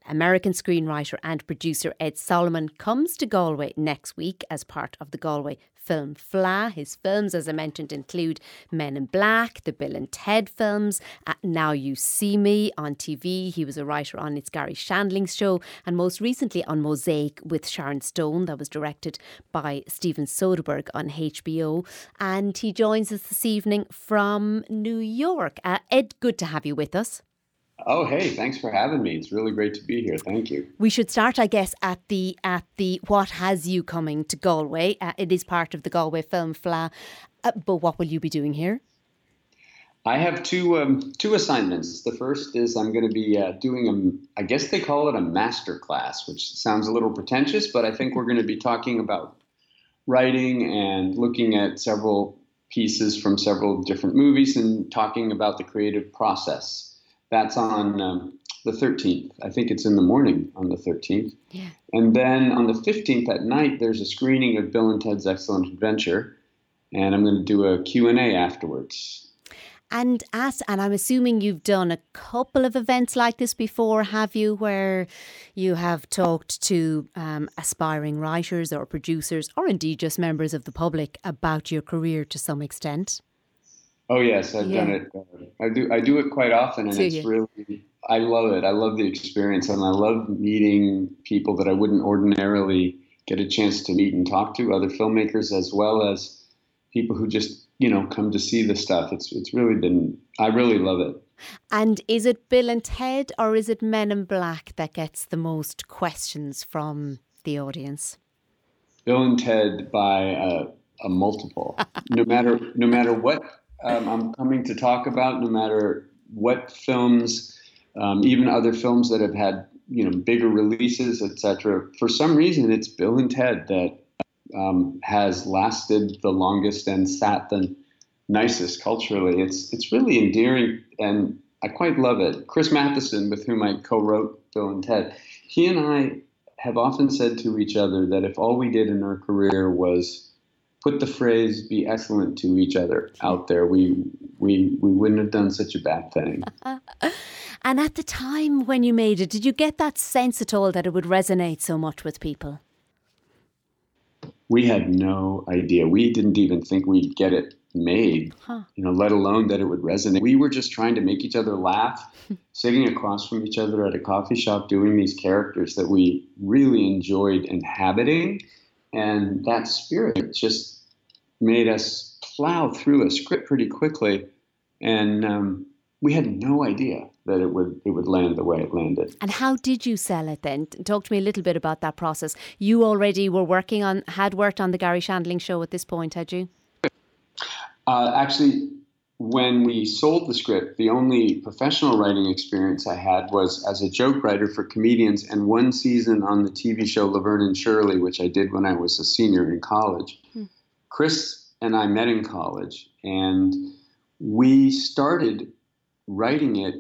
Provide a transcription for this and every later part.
American screenwriter and producer Ed Solomon comes to Galway next week as part of the Galway Film Fleadh. His films, as I mentioned, include Men in Black, the Bill and Ted films, Now You See Me on TV. He was a writer on It's Gary Shandling's Show, and most recently on Mosaic with Sharon Stone, that was directed by Steven Soderbergh on HBO. And he joins us this evening from New York. Ed, good to have you with us. Oh, hey, thanks for having me. It's really great to be here. Thank you. We should start, I guess, at the what has you coming to Galway? It is part of the Galway Film Fleadh, but what will you be doing here? I have two assignments. The first is I'm going to be doing I guess they call it a master class, which sounds a little pretentious, but I think we're going to be talking about writing and looking at several pieces from several different movies and talking about the creative process. That's on the 13th. I think it's in the morning on the 13th. Yeah. And then on the 15th at night, there's a screening of Bill and Ted's Excellent Adventure. And I'm going to do a Q&A afterwards. And I'm assuming you've done a couple of events like this before, have you, where you have talked to aspiring writers or producers or indeed just members of the public about your career to some extent? Oh yes, I've done it. I do it quite often, and I love it. I love the experience, and I love meeting people that I wouldn't ordinarily get a chance to meet and talk to, other filmmakers as well as people who just, come to see the stuff. I really love it. And is it Bill and Ted or is it Men in Black that gets the most questions from the audience? Bill and Ted by a multiple. No matter what I'm coming to talk about, no matter what films, even other films that have had, bigger releases, etc. For some reason, it's Bill and Ted that has lasted the longest and sat the nicest culturally. It's really endearing, and I quite love it. Chris Matheson, with whom I co-wrote Bill and Ted, he and I have often said to each other that if all we did in our career was put the phrase "be excellent" to each other out there, we wouldn't have done such a bad thing. And at the time when you made it, did you get that sense at all that it would resonate so much with people? We had no idea. We didn't even think we'd get it made, let alone that it would resonate. We were just trying to make each other laugh, sitting across from each other at a coffee shop, doing these characters that we really enjoyed inhabiting. And that spirit just made us plow through a script pretty quickly. And we had no idea that it would land the way it landed. And how did you sell it then? Talk to me a little bit about that process. You already had worked on the Gary Shandling Show at this point, had you? Actually, when we sold the script, the only professional writing experience I had was as a joke writer for comedians and one season on the TV show Laverne and Shirley, which I did when I was a senior in college. Chris and I met in college, and we started writing it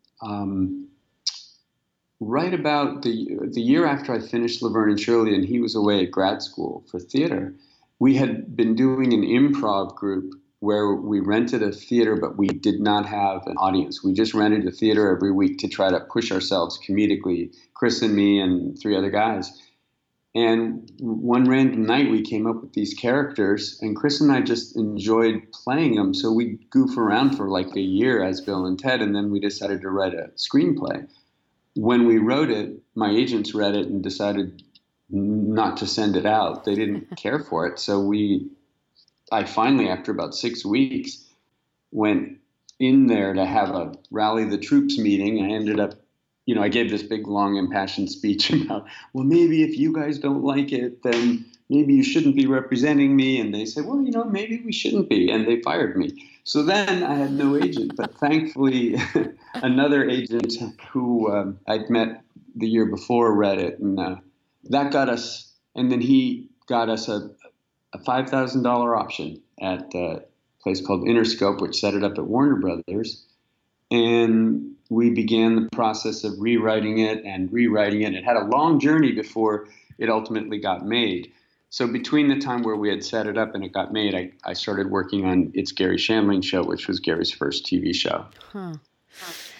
right about the year after I finished Laverne and Shirley, and he was away at grad school for theater. We had been doing an improv group where we rented a theater, but we did not have an audience. We just rented a theater every week to try to push ourselves comedically, Chris and me and three other guys. And one random night we came up with these characters, and Chris and I just enjoyed playing them. So we goof around for like a year as Bill and Ted, and then we decided to write a screenplay. When we wrote it, my agents read it and decided not to send it out. They didn't care for it. So I finally, after about 6 weeks, went in there to have a rally the troops meeting. I ended up, I gave this big, long, impassioned speech about, well, maybe if you guys don't like it, then maybe you shouldn't be representing me. And they said, well, maybe we shouldn't be. And they fired me. So then I had no agent. But thankfully, another agent who I'd met the year before read it. And that got us, and then he got us a $5,000 option at a place called Interscope, which set it up at Warner Brothers. And we began the process of rewriting it. It had a long journey before it ultimately got made. So between the time where we had set it up and it got made, I started working on It's Gary Shandling Show, which was Gary's first TV show.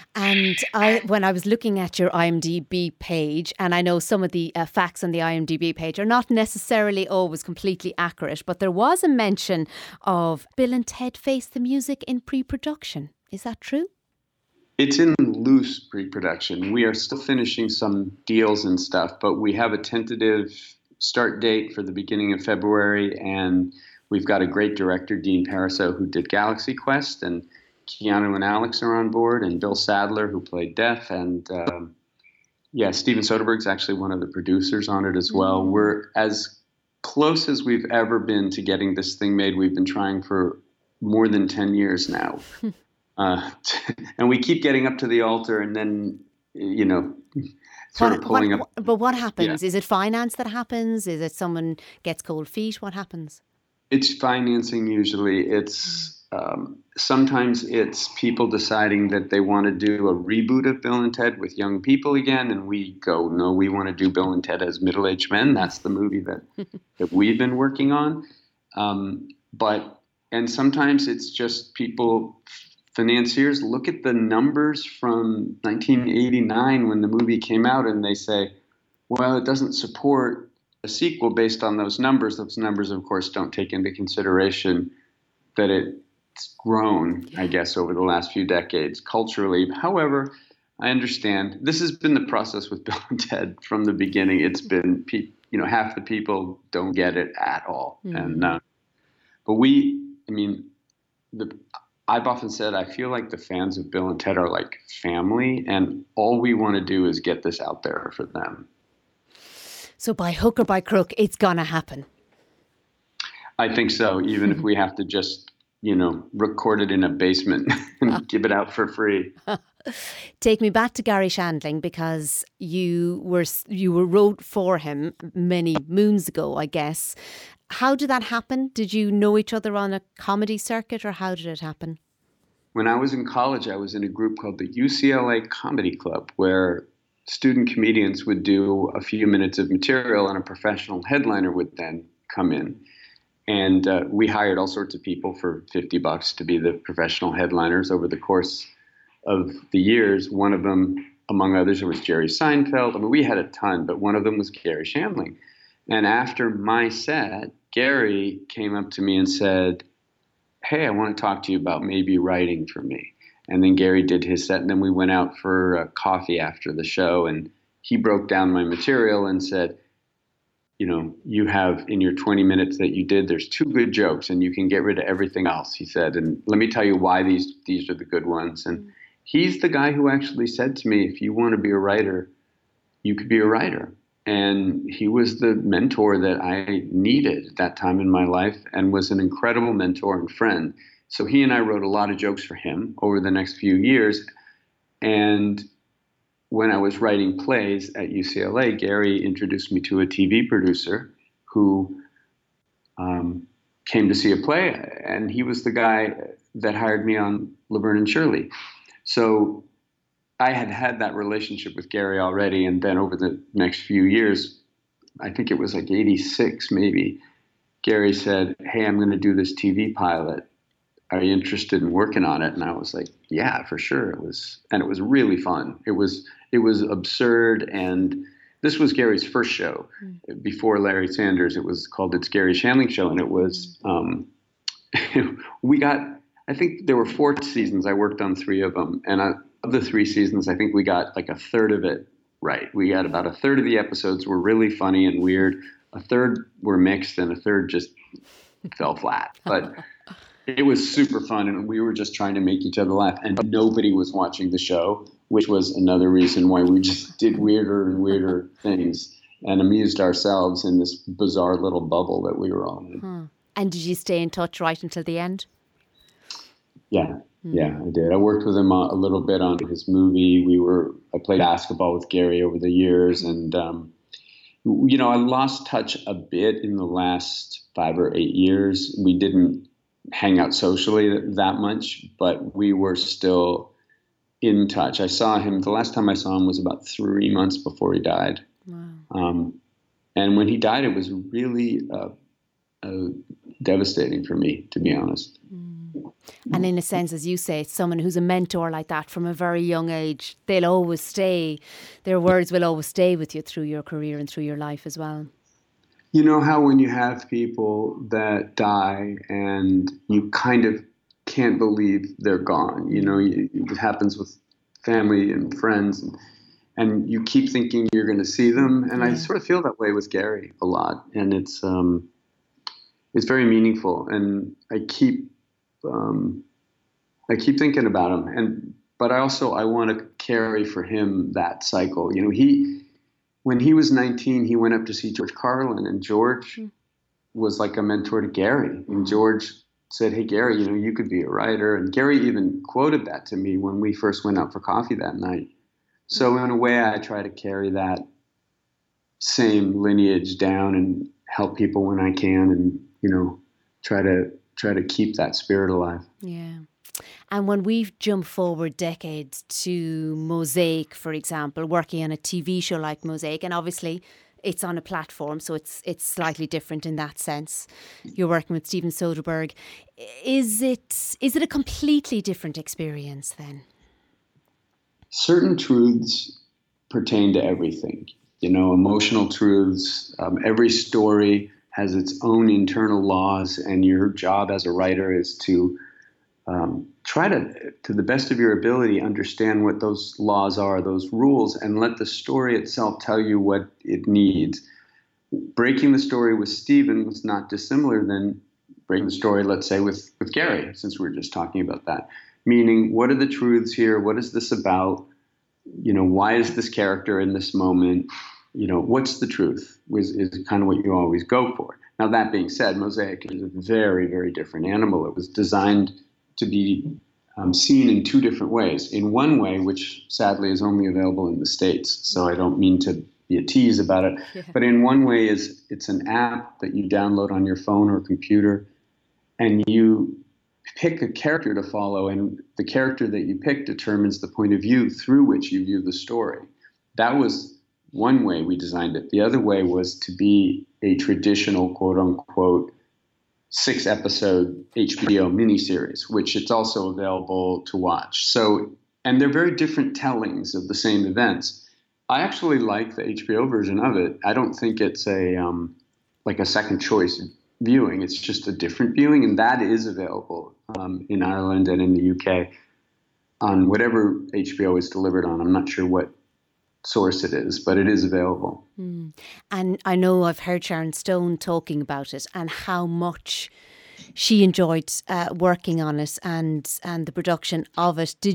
And when I was looking at your IMDb page, and I know some of the facts on the IMDb page are not necessarily always completely accurate, but there was a mention of Bill and Ted Face the Music in pre-production. Is that true? It's in loose pre-production. We are still finishing some deals and stuff, but we have a tentative start date for the beginning of February, and we've got a great director, Dean Pariseau, who did Galaxy Quest, and Keanu and Alex are on board, and Bill Sadler, who played Death, and Steven Soderbergh's actually one of the producers on it as well. We're as close as we've ever been to getting this thing made. We've been trying for more than 10 years now. And we keep getting up to the altar and then, pulling up. But what happens? Yeah. Is it finance that happens? Is it someone gets cold feet? What happens? It's financing usually. It's sometimes it's people deciding that they want to do a reboot of Bill and Ted with young people again. And we go, no, we want to do Bill and Ted as middle-aged men. That's the movie that we've been working on. And sometimes it's just people... Financiers look at the numbers from 1989 when the movie came out and they say, well, it doesn't support a sequel based on those numbers. Those numbers, of course, don't take into consideration that it's grown, I guess, over the last few decades culturally. However, I understand this has been the process with Bill and Ted from the beginning. It's been, half the people don't get it at all. Mm-hmm. I've often said I feel like the fans of Bill and Ted are like family, and all we want to do is get this out there for them. So by hook or by crook, it's going to happen. I think so, even if we have to just, record it in a basement and give it out for free. Take me back to Garry Shandling, because you wrote for him many moons ago, I guess. How did that happen? Did you know each other on a comedy circuit, or how did it happen? When I was in college, I was in a group called the UCLA Comedy Club, where student comedians would do a few minutes of material and a professional headliner would then come in. And we hired all sorts of people for $50 to be the professional headliners over the course of the years. One of them, among others, was Jerry Seinfeld. I mean, we had a ton, but one of them was Garry Shandling. And after my set, Garry came up to me and said, hey, I want to talk to you about maybe writing for me. And then Garry did his set, and then we went out for coffee after the show, and he broke down my material and said, you have in your 20 minutes that you did, there's 2 good jokes, and you can get rid of everything else, he said. And let me tell you why these are the good ones. And he's the guy who actually said to me, if you want to be a writer, you could be a writer. And he was the mentor that I needed at that time in my life, and was an incredible mentor and friend. So he and I wrote a lot of jokes for him over the next few years. And when I was writing plays at UCLA, Garry introduced me to a TV producer who came to see a play, and he was the guy that hired me on Laverne and Shirley. So I had that relationship with Garry already, and then over the next few years, I think it was like 86 maybe, Garry said, hey, I'm going to do this TV pilot. Are you interested in working on it? And I was like, yeah, for sure. It was really fun. It was absurd, and this was Garry's first show. Before Larry Sanders, it was called It's Garry Shandling Show, and it was, I think there were 4 seasons. I worked on 3 of them, and of the 3 seasons, I think we got like a third of it right. We got about a third of the episodes were really funny and weird. A third were mixed, and a third just fell flat. But it was super fun, and we were just trying to make each other laugh, and nobody was watching the show, which was another reason why we just did weirder and weirder things and amused ourselves in this bizarre little bubble that we were all in. And did you stay in touch right until the end? Yeah, I did. I worked with him a little bit on his movie. I played basketball with Garry over the years, and I lost touch a bit in the last 5 or 8 years. We didn't hang out socially that much, but we were still in touch. The last time I saw him was about 3 months before he died. Wow. And when he died, it was really devastating for me, to be honest. And in a sense, as you say, someone who's a mentor like that from a very young age, they'll always stay, their words will always stay with you through your career and through your life as well. You know how when you have people that die and you kind of can't believe they're gone, it happens with family and friends, and you keep thinking you're going to see them. And I sort of feel that way with Gary a lot. And it's very meaningful. And I keep thinking about him. But I want to carry for him that cycle. When he was 19, he went up to see George Carlin, and George was like a mentor to Gary. And George said, "Hey, Gary, you could be a writer." And Gary even quoted that to me when we first went out for coffee that night. So in a way, I try to carry that same lineage down and help people when I can, and try to keep that spirit alive. Yeah. And when we've jumped forward decades to Mosaic, for example, working on a TV show like Mosaic, and obviously it's on a platform, so it's slightly different in that sense. You're working with Steven Soderbergh. Is it a completely different experience then? Certain truths pertain to everything. Emotional truths. Every story has its own internal laws, and your job as a writer is to try to the best of your ability, understand what those laws are, those rules, and let the story itself tell you what it needs. Breaking the story with Steven was not dissimilar than breaking the story, let's say, with Gary, since we were just talking about that. Meaning, what are the truths here? What is this about? Why is this character in this moment? What's the truth is kind of what you always go for. Now, that being said, Mosaic is a very, very different animal. It was designed to be seen in two different ways. In one way, which sadly is only available in the States, so I don't mean to be a tease about it, but in one way it's an app that you download on your phone or computer, and you pick a character to follow, and the character that you pick determines the point of view through which you view the story. That was one way we designed it. The other way was to be a traditional, quote-unquote, 6-episode HBO miniseries, which it's also available to watch. So, and they're very different tellings of the same events. I actually like the HBO version of it. I don't think it's like a second choice viewing. It's just a different viewing, and that is available in Ireland and in the UK on whatever HBO is delivered on. I'm not sure what source it is, but it is available. And I know I've heard Sharon Stone talking about it and how much she enjoyed working on it and the production of it. Do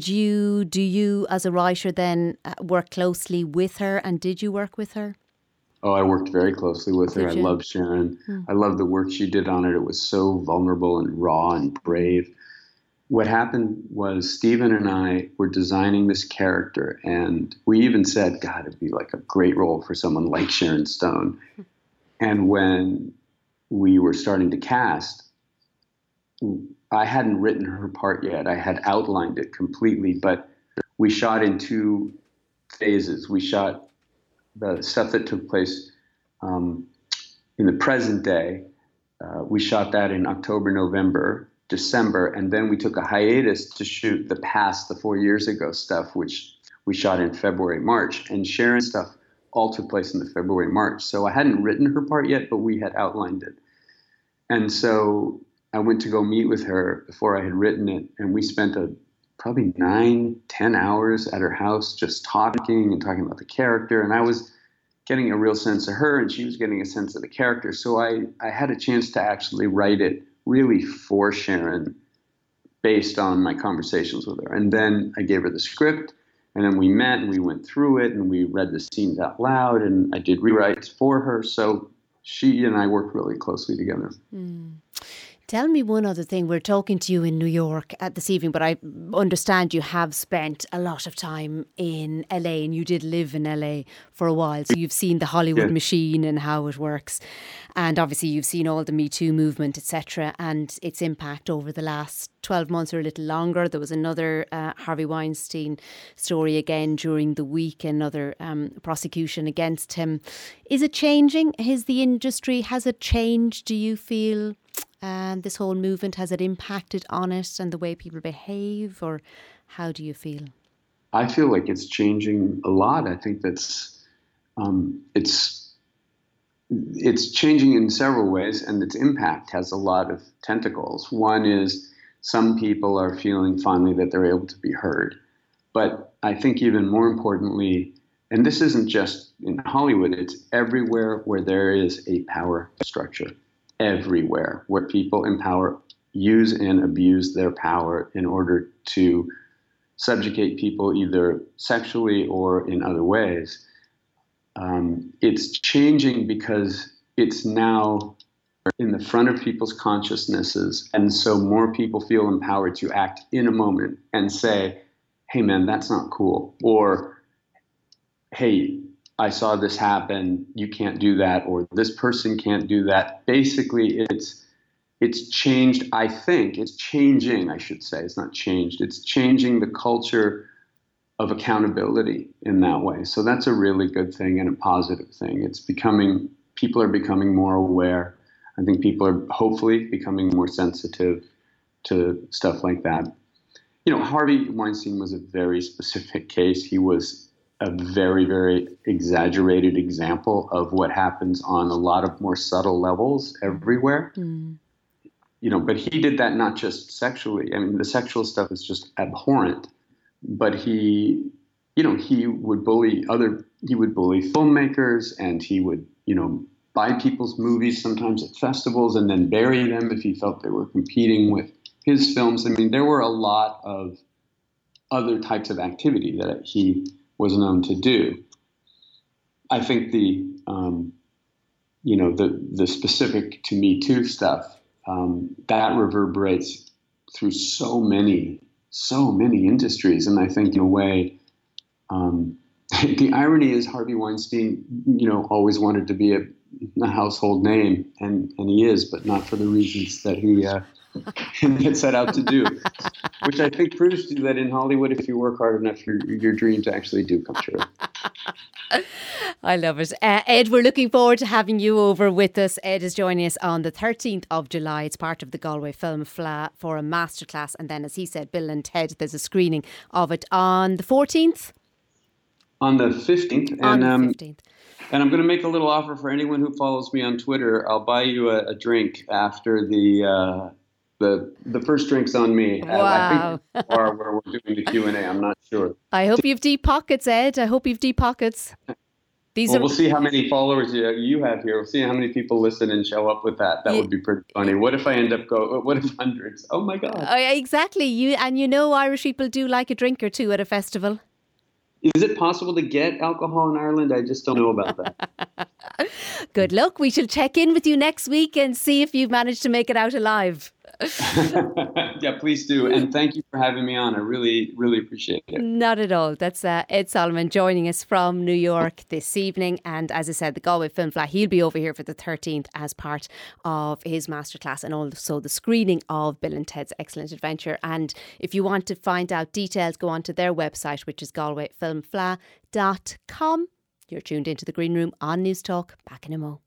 you as a writer then work closely with her, and did you work with her? Oh, I worked very closely with her. I love Sharon. I love the work she did on it. It was so vulnerable and raw and brave. What happened was Steven and I were designing this character, and we even said, God, it'd be like a great role for someone like Sharon Stone. And when we were starting to cast, I hadn't written her part yet. I had outlined it completely, but we shot in 2 phases. We shot the stuff that took place in the present day. We shot that in October, November, December, and then we took a hiatus to shoot the past, the 4 years ago stuff, which we shot in February, March. And Sharon's stuff all took place in the February, March. So I hadn't written her part yet, but we had outlined it. And so I went to go meet with her before I had written it, and we spent probably 9-10 hours at her house just talking about the character. And I was getting a real sense of her, and she was getting a sense of the character. So I had a chance to actually write it really for Sharon based on my conversations with her. And then I gave her the script, and then we met and we went through it and we read the scenes out loud, and I did rewrites for her. So she and I worked really closely together. Tell me one other thing. We're talking to you in New York this evening, but I understand you have spent a lot of time in LA, and you did live in LA for a while. So you've seen the Hollywood machine and how it works. And obviously you've seen all the Me Too movement, etc., and its impact over the last 12 months or a little longer. There was another Harvey Weinstein story again during the week, another prosecution against him. Is it changing? The industry, has it changed, do you feel, This whole movement, has it impacted on it and the way people behave, or how do you feel? I feel like it's changing a lot. I think that's it's changing in several ways, and its impact has a lot of tentacles. One is some people are feeling finally that they're able to be heard. But I think even more importantly, and this isn't just in Hollywood, it's everywhere where there is a power structure, everywhere where people in power use and abuse their power in order to subjugate people either sexually or in other ways. It's changing because it's now in the front of people's consciousnesses. And so more people feel empowered to act in a moment and say, hey, man, that's not cool. Or, hey, I saw this happen. You can't do that. Or this person can't do that. Basically, it's changed. I think it's changing, I should say. It's not changed. It's changing the culture of accountability in that way. So that's a really good thing and a positive thing. People are becoming more aware. I think people are hopefully becoming more sensitive to stuff like that. Harvey Weinstein was a very specific case. He was a very, very exaggerated example of what happens on a lot of more subtle levels everywhere. Mm. But he did that not just sexually. I mean, the sexual stuff is just abhorrent. But he would bully filmmakers, and he would, buy people's movies sometimes at festivals and then bury them if he felt they were competing with his films. I mean, there were a lot of other types of activity that he was known to do. I think the specific to Me Too stuff, that reverberates through so many industries. And I think in a way, the irony is Harvey Weinstein, always wanted to be a household name, and he is, but not for the reasons that he had set out to do, which I think proves to you that in Hollywood, if you work hard enough, your dreams actually do come true. I love it. Ed, we're looking forward to having you over with us. Ed is joining us on the 13th of July. It's part of the Galway Film Fleadh for a masterclass. And then, as he said, Bill and Ted, there's a screening of it on the 14th? On the 15th. On the 15th. And I'm going to make a little offer for anyone who follows me on Twitter. I'll buy you a drink after the first drink's on me. Wow. I think where we're doing the Q&A. I'm not sure. I hope you've deep pockets, Ed. I hope you've deep pockets. We'll see how many followers you have here. We'll see how many people listen and show up with that. That would be pretty funny. What if I end up what if hundreds? Oh my God. Exactly. Irish people do like a drink or two at a festival. Is it possible to get alcohol in Ireland? I just don't know about that. Good luck. We shall check in with you next week and see if you've managed to make it out alive. Yeah, please do. And thank you for having me on. I really, really appreciate it. Not at all. That's Ed Solomon joining us from New York this evening. And as I said, the Galway Film Fleadh, he'll be over here for the 13th as part of his masterclass and also the screening of Bill and Ted's Excellent Adventure. And if you want to find out details, go on to their website, which is galwayfilmfleadh.com. You're tuned into The Green Room on News Talk. Back in a mo.